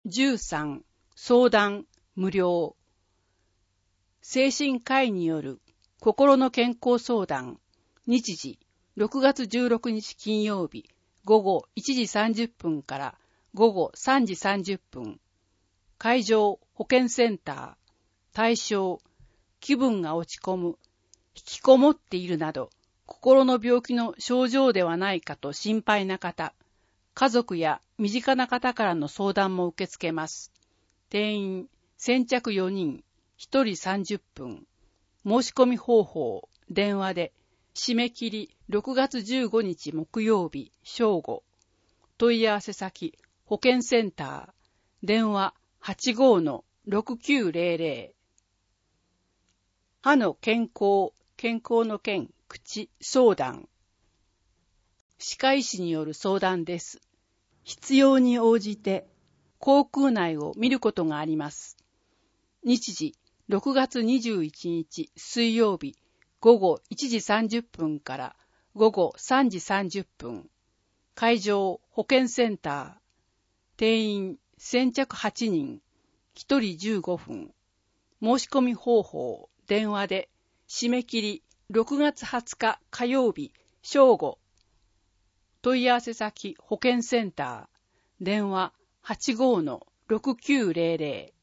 13相談無料。精神科医による心の健康相談。日時6月16日金曜日午後1時30分から午後3時30分。会場保健センター。対象気分が落ち込む、引きこもっているなど心の病気の症状ではないかと心配な方、家族や身近な方からの相談も受け付けます。定員先着4人、1人30分。申し込み方法、電話で、締め切り6月15日木曜日正午。問い合わせ先、保健センター、電話 85-6900。歯の健康、健康の健、口、相談。歯科医師による相談です。必要に応じて、口腔内を見ることがあります。日時、6月21日水曜日、午後1時30分から午後3時30分。会場、保健センター。定員、先着8人、1人15分。申し込み方法、電話で、締め切り6月20日火曜日正午。問い合わせ先保健センター。電話 85-6900。